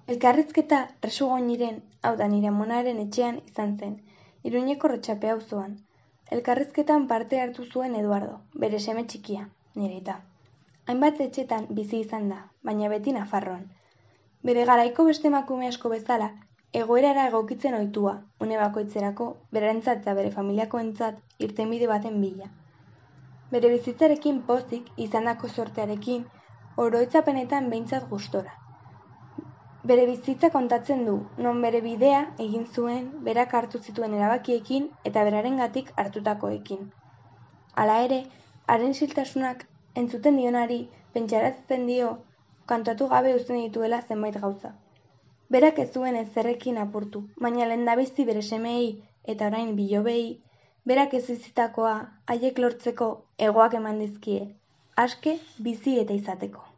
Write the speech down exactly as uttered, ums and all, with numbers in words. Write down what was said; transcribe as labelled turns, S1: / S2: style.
S1: Elkarrizketa Resugoñiren, hau da nire amonaren etxean izan zen, Iruñeko Rotxape auzoan. Elkarrizketan parte hartu zuen Eduardo, bere seme txikia, nire aita. Hainbat etxetan bizi izan da, baina beti Nafarroan. Bere garaiko beste emakume asko bezala, egoerara egokitzen ohitua, une bakoitzerako, berarentzat eta bere familiakoentzat irtenbide baten bila. Bere bizitzarekin pozik, izandako sortearekin, oroitzapenetan behintzat gustora. Bere bizitza kontatzen du, non bere bidea egin zuen, berak hartu zituen erabakiekin eta berarengatik hartutakoekin. Hala ere, haren isiltasunak entzuten dionari pentsarazten dio kantatu gabe uzten dituela zenbait gauza. Berak ez zuen ezerrekin apurtu, baina lehendabizi bere semeei eta orain bilobei, berak ez izitakoa haiek lortzeko hegoak eman dizkie, aske, bizi eta izateko.